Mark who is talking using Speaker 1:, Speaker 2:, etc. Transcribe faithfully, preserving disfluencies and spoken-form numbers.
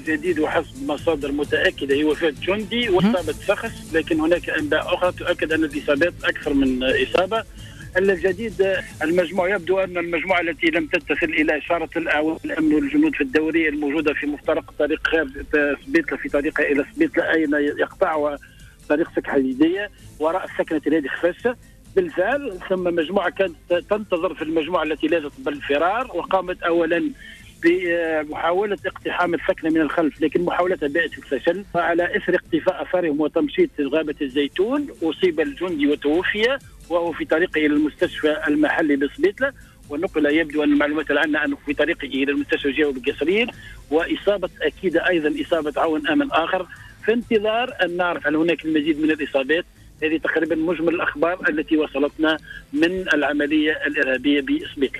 Speaker 1: جديد وحسب مصادر متأكدة هي وفاة جندي وإصابة شخص، لكن هناك أنباء أخرى تؤكد أن الإصابات أكثر من إصابة. الجديد المجموعة يبدو أن المجموعة التي لم تتصل إلى إشارة الأمن والجنود في الدورية الموجودة في مفترق طريق خارج سبيطلة في طريقها إلى سبيطلة أين يقطعها طريق سكة حديدية وراء سكنة نادي خفاش. بالفعل ثم مجموعة كانت تنتظر في المجموعة التي لاذت بالفرار، وقامت أولا بمحاولة اقتحام السكنة من الخلف، لكن محاولتها بائت الفشل. فعلى إثر اقتفاء أثارهم وتمشيط غابة الزيتون أصيب الجندي وتوفي وهو في طريقه إلى المستشفى المحلي بسبيطلة، ونقل يبدو أن المعلومات العامة أنه في طريقه إلى المستشفى الجوي بالقصرين، وإصابة أكيدة أيضا إصابة عون آمن آخر. في انتظار أن نعرف هل هناك المزيد من الإصابات. هذه تقريبا مجمل الأخبار التي وصلتنا من العملية الإرهابية بسبيطلة.